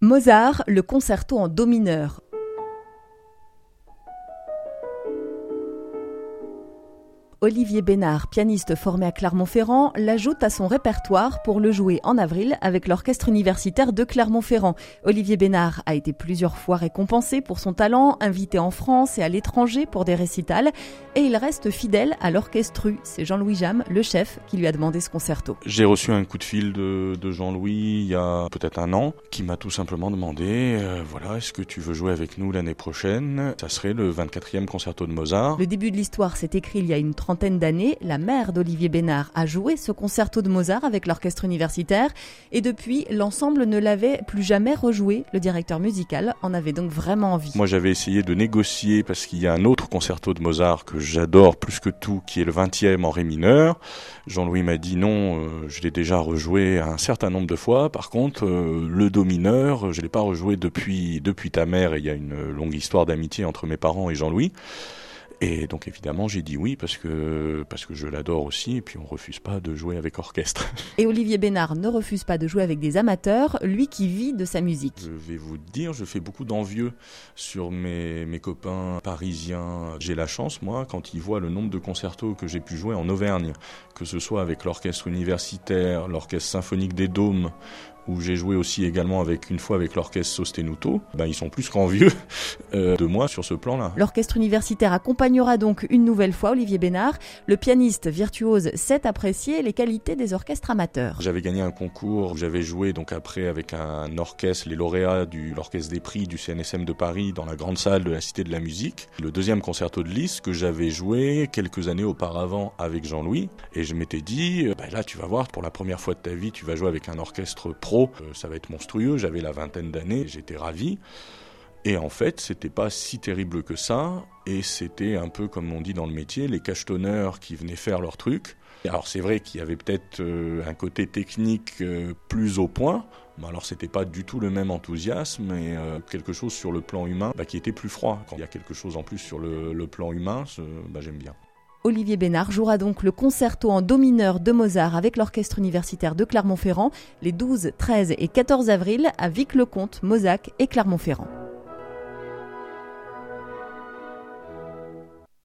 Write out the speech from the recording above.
Mozart, le concerto en do mineur. Olivier Bénard, pianiste formé à Clermont-Ferrand, l'ajoute à son répertoire pour le jouer en avril avec l'orchestre universitaire de Clermont-Ferrand. Olivier Bénard a été plusieurs fois récompensé pour son talent, invité en France et à l'étranger pour des récitals, et il reste fidèle à l'orchestru. C'est Jean-Louis Jam, le chef, qui lui a demandé ce concerto. J'ai reçu un coup de fil de Jean-Louis il y a peut-être un an, qui m'a tout simplement demandé, est-ce que tu veux jouer avec nous l'année prochaine ? Ça serait le 24e concerto de Mozart. Le début de l'histoire s'est écrit il y a une trentaine d'années. La mère d'Olivier Bénard a joué ce concerto de Mozart avec l'orchestre universitaire et depuis, l'ensemble ne l'avait plus jamais rejoué. Le directeur musical en avait donc vraiment envie. Moi, j'avais essayé de négocier parce qu'il y a un autre concerto de Mozart que j'adore plus que tout, qui est le 20e en ré mineur. Jean-Louis m'a dit non, je l'ai déjà rejoué un certain nombre de fois. Par contre, le do mineur, je l'ai pas rejoué depuis ta mère, et il y a une longue histoire d'amitié entre mes parents et Jean-Louis. Et donc évidemment j'ai dit oui parce que je l'adore aussi, et puis on refuse pas de jouer avec orchestre. Et Olivier Bénard ne refuse pas de jouer avec des amateurs, lui qui vit de sa musique. Je vais vous dire, je fais beaucoup d'envieux sur mes copains parisiens. J'ai la chance, moi, quand ils voient le nombre de concertos que j'ai pu jouer en Auvergne, que ce soit avec l'orchestre universitaire, l'orchestre symphonique des Dômes, où j'ai joué aussi également une fois avec l'orchestre Sostenuto, ils sont plus qu'envieux de moi sur ce plan-là. L'orchestre universitaire accompagnera donc une nouvelle fois Olivier Bénard. Le pianiste virtuose sait apprécier les qualités des orchestres amateurs. J'avais gagné un concours où j'avais joué donc après avec un orchestre, les lauréats de l'orchestre des prix du CNSM de Paris dans la grande salle de la Cité de la Musique. Le deuxième concerto de Liszt que j'avais joué quelques années auparavant avec Jean-Louis. Et je m'étais dit, là tu vas voir, pour la première fois de ta vie, tu vas jouer avec un orchestre pro. Ça va être monstrueux, j'avais la vingtaine d'années, j'étais ravi. Et en fait, c'était pas si terrible que ça, et c'était un peu comme on dit dans le métier, les cachetonneurs qui venaient faire leur truc. Alors c'est vrai qu'il y avait peut-être un côté technique plus au point, mais alors c'était pas du tout le même enthousiasme, et quelque chose sur le plan humain qui était plus froid. Quand il y a quelque chose en plus sur le plan humain, j'aime bien. Olivier Bénard jouera donc le concerto en do mineur de Mozart avec l'orchestre universitaire de Clermont-Ferrand les 12, 13 et 14 avril à Vic-le-Comte, Mozac et Clermont-Ferrand.